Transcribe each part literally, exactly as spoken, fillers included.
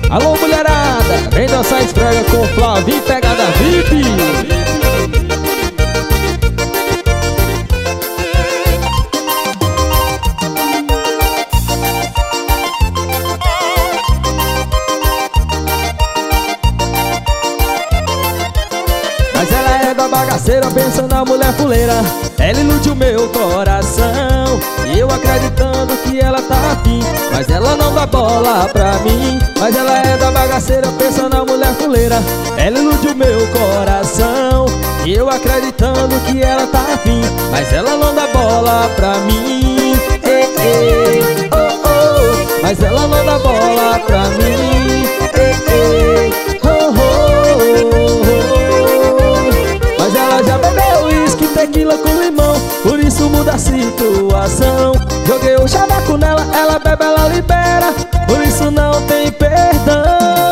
Alô, mulherada, vem dançar esfrega com Flavinho, pegada V I P. Mas ela é da bagaceira, pensa na mulher fuleira. Ela ilude o meu coração e eu acreditando que ela tá afim, mas ela não dá bola pra mim. Mas ela é da bagaceira, pensa na mulher fuleira. Ela ilude o meu coração e eu acreditando que ela tá afim, mas ela não dá bola pra mim. Ei, ei, oh, oh. Mas ela não dá bola pra mim. Ei, ei, oh, oh, oh. Mas ela já bebeu uísque, tequila com limão, por isso muda a situação. Joguei o chavaco nela, ela bebe, ela libera, por isso não tem perdão.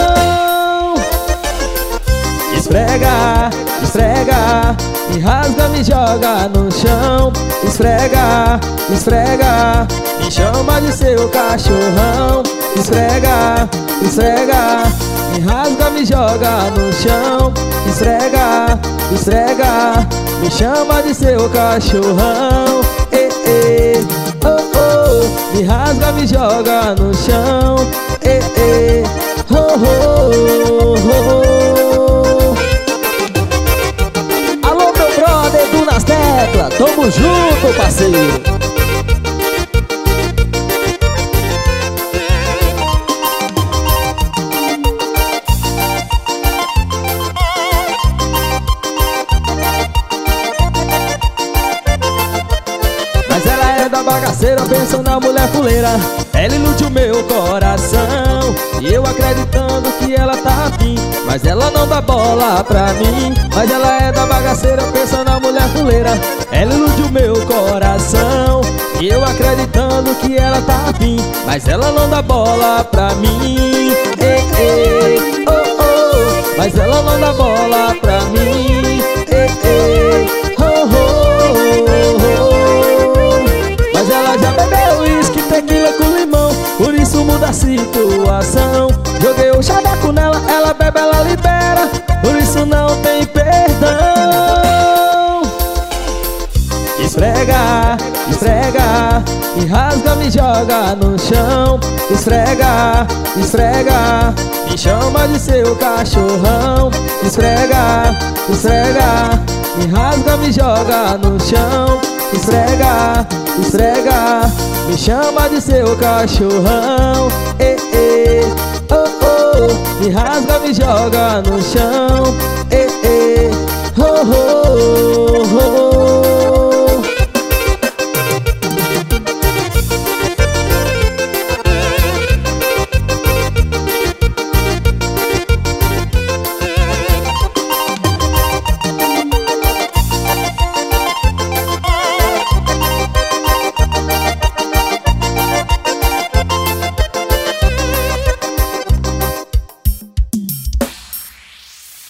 Esfrega, esfrega, me rasga, me joga no chão. Esfrega, esfrega, me chama de seu cachorrão. Esfrega, esfrega, me rasga, me joga no chão. Esfrega, esfrega, me chama de seu cachorrão. Eh, eh, oh, oh, me rasga, me joga no chão. Eh, eh, oh, oh, oh. Alô, meu brother, Edu nas teclas, tamo junto, parceiro. Mas ela é da bagaceira, pensa na mulher fuleira. Ela ilude o meu coração e eu acreditando que ela tá afim, mas ela não dá bola pra mim. Mas ela é da bagaceira, pensa na mulher fuleira. Ela ilude o meu coração e eu acreditando que ela tá afim, mas ela não dá bola pra mim. Ei, ei, oh, oh. Mas ela não dá bola pra mim. Ei, ei, oh, oh, oh. Mas ela já bebeu uísque, tequila com limão, por isso muda a situação. Joguei o chavaco nela, ela bebe, ela libera, por isso não tem perdão. Esfrega, esfrega, me rasga, me joga no chão. Esfrega, esfrega, me chama de seu cachorrão. Esfrega, esfrega, me rasga, me joga no chão. Esfrega, esfrega, me chama de seu cachorrão. Eh, eh, oh, oh, me rasga, me joga no chão. Eh, eh.